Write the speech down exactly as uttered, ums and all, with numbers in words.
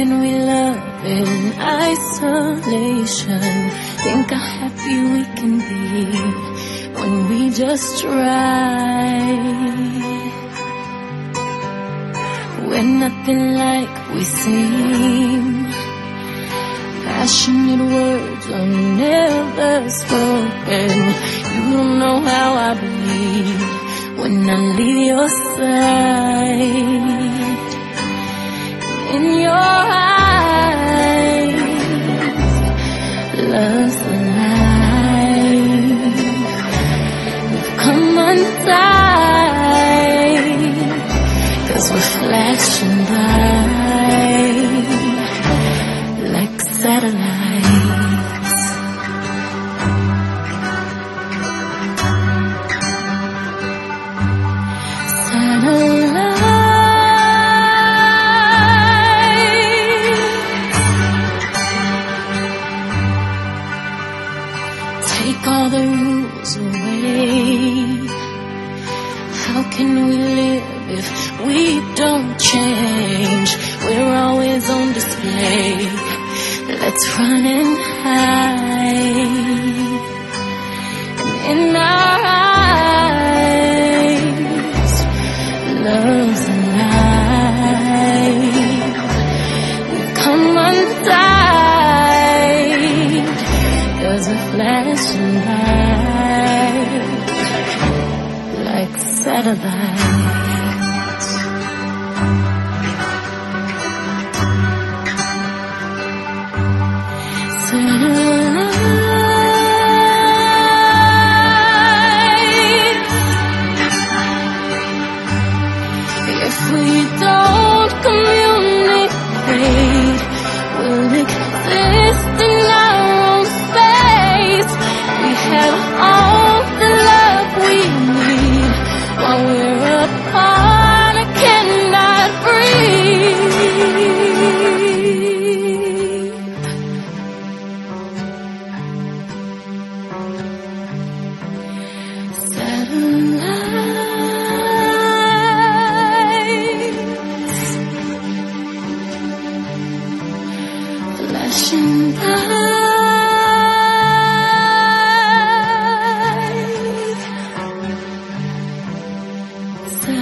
can we love in isolation? Think how happy we can be when we just try. We're nothing like we seem. Passionate words are never spoken. You don't know how I believe when I leave your side. In your eyes, love's alive. We've come untied, 'cause we're flashing bright like satellites. Satellites. Take all the rules away. How can we live if we don't change? We're always on display. Let's run and hide. In our eyes, love's alive. We've come untied, 'cause we're flashing light like satellites. If we don't communicate, we'll exist in our own space. We have all the love we need. While we're apart, I cannot breathe. Satellites, flashing bright.